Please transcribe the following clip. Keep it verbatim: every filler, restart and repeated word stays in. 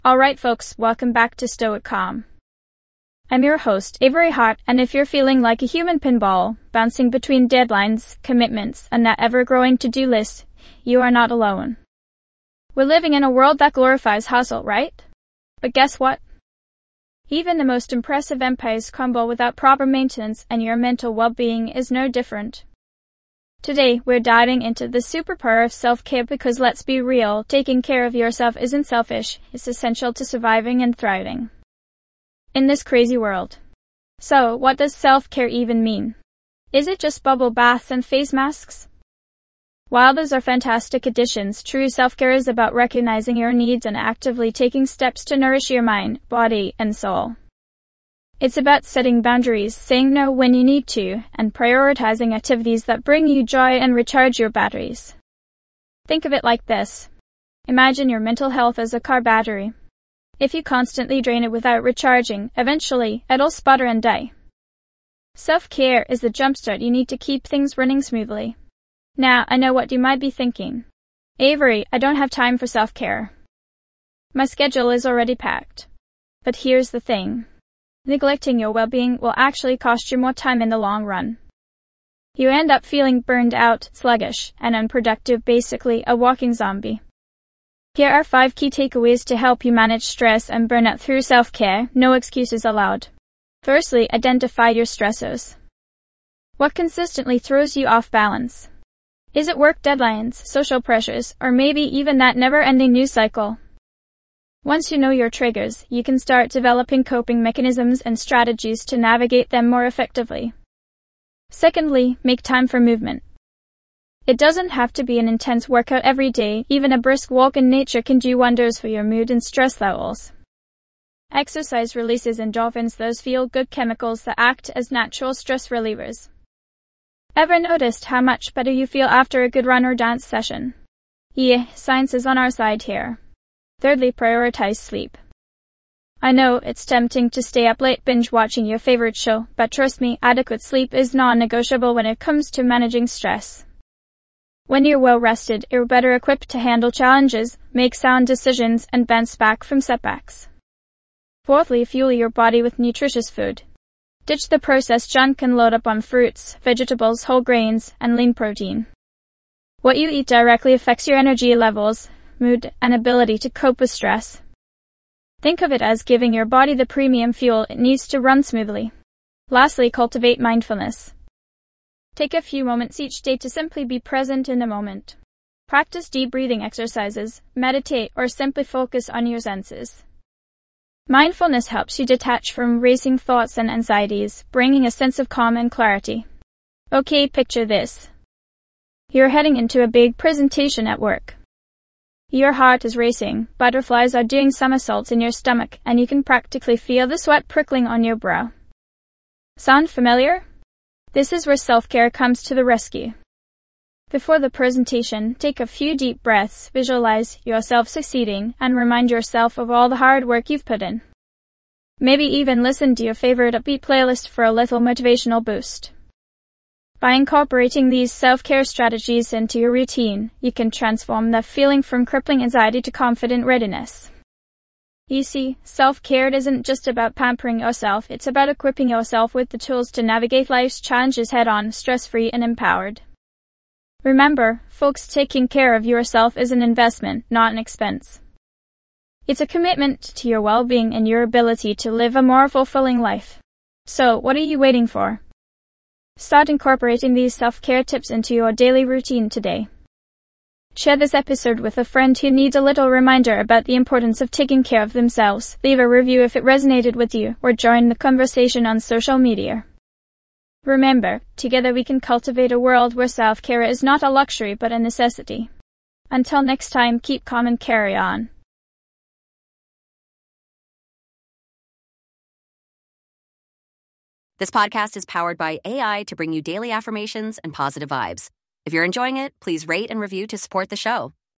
Alright folks, welcome back to Stoic Calm. I'm your host, Avery Hart, and if you're feeling like a human pinball, bouncing between deadlines, commitments, and that ever-growing to-do list, you are not alone. We're living in a world that glorifies hustle, right? But guess what? Even the most impressive empires crumble without proper maintenance, and your mental well-being is no different. Today, we're diving into the superpower of self-care because let's be real, taking care of yourself isn't selfish, it's essential to surviving and thriving in this crazy world. So, what does self-care even mean? Is it just bubble baths and face masks? While those are fantastic additions, true self-care is about recognizing your needs and actively taking steps to nourish your mind, body, and soul. It's about setting boundaries, saying no when you need to, and prioritizing activities that bring you joy and recharge your batteries. Think of it like this. Imagine your mental health as a car battery. If you constantly drain it without recharging, eventually, it'll sputter and die. Self-care is the jumpstart you need to keep things running smoothly. Now, I know what you might be thinking. Avery, I don't have time for self-care. My schedule is already packed. But here's the thing. Neglecting your well-being will actually cost you more time in the long run. You end up feeling burned out, sluggish, and unproductive, basically a walking zombie. Here are five key takeaways to help you manage stress and burnout through self-care, no excuses allowed. Firstly, identify your stressors. What consistently throws you off balance? Is it work deadlines, social pressures, or maybe even that never-ending news cycle? Once you know your triggers, you can start developing coping mechanisms and strategies to navigate them more effectively. Secondly, make time for movement. It doesn't have to be an intense workout every day, even a brisk walk in nature can do wonders for your mood and stress levels. Exercise releases endorphins, those feel-good chemicals that act as natural stress relievers. Ever noticed how much better you feel after a good run or dance session? Yeah, science is on our side here. Thirdly, prioritize sleep. I know it's tempting to stay up late binge-watching your favorite show, but trust me, adequate sleep is non-negotiable when it comes to managing stress. When you're well-rested, you're better equipped to handle challenges, make sound decisions, and bounce back from setbacks. Fourthly, fuel your body with nutritious food. Ditch the processed junk and load up on fruits, vegetables, whole grains, and lean protein. What you eat directly affects your energy levels, mood, and ability to cope with stress. Think of it as giving your body the premium fuel it needs to run smoothly. Lastly, cultivate mindfulness. Take a few moments each day to simply be present in the moment. Practice deep breathing exercises, meditate, or simply focus on your senses. Mindfulness helps you detach from racing thoughts and anxieties, bringing a sense of calm and clarity. Okay, picture this. You're heading into a big presentation at work. Your heart is racing, butterflies are doing somersaults in your stomach, and you can practically feel the sweat prickling on your brow. Sound familiar? This is where self-care comes to the rescue. Before the presentation, take a few deep breaths, visualize yourself succeeding, and remind yourself of all the hard work you've put in. Maybe even listen to your favorite upbeat playlist for a little motivational boost. By incorporating these self-care strategies into your routine, you can transform that feeling from crippling anxiety to confident readiness. You see, self-care isn't just about pampering yourself, it's about equipping yourself with the tools to navigate life's challenges head-on, stress-free and empowered. Remember, folks, taking care of yourself is an investment, not an expense. It's a commitment to your well-being and your ability to live a more fulfilling life. So, what are you waiting for? Start incorporating these self-care tips into your daily routine today. Share this episode with a friend who needs a little reminder about the importance of taking care of themselves. Leave a review if it resonated with you, or join the conversation on social media. Remember, together we can cultivate a world where self-care is not a luxury but a necessity. Until next time, keep calm and carry on. This podcast is powered by A I to bring you daily affirmations and positive vibes. If you're enjoying it, please rate and review to support the show.